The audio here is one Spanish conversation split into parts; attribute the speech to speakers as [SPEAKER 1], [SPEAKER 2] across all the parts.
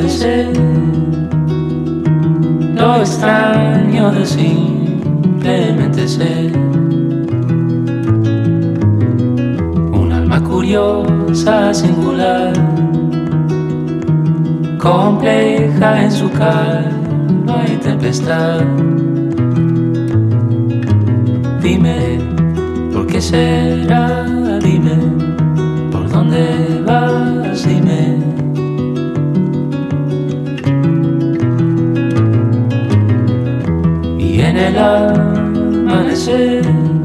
[SPEAKER 1] puede ser lo extraño de simplemente ser un alma curiosa, singular, compleja en su calma y tempestad. Dime, ¿por qué será? Dime, ¿por dónde vas? Dime. Y en el amanecer,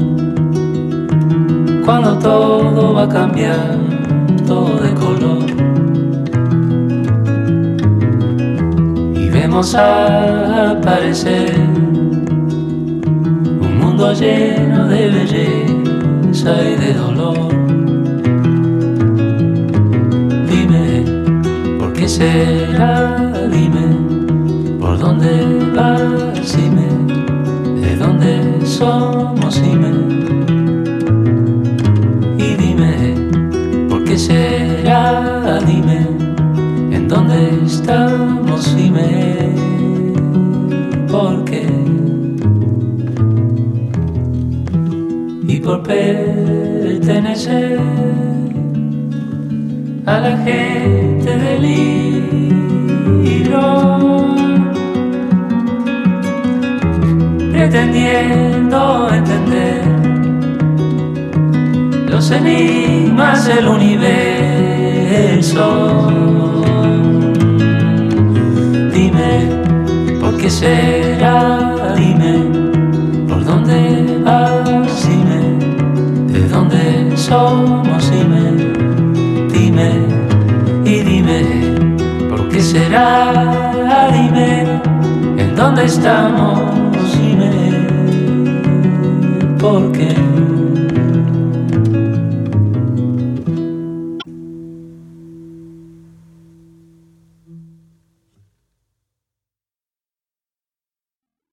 [SPEAKER 1] cuando todo va a cambiar, todo de color, y vemos aparecer un mundo lleno de belleza y de dolor. Dime, ¿por qué será? Dime, ¿por dónde vas? Dime, ¿de dónde somos? Dime. Y dime, ¿por qué será? Dime, ¿en dónde estamos? Dime, ¿por qué? Y por pertenecer a la gente del libro, pretendiendo entender los enigmas del universo. Dime, ¿por qué será? Dime, ¿por dónde vas? Dime, ¿de dónde somos? Dime, dime, y dime, ¿por qué será? Dime, ¿en dónde estamos? Dime, ¿por qué?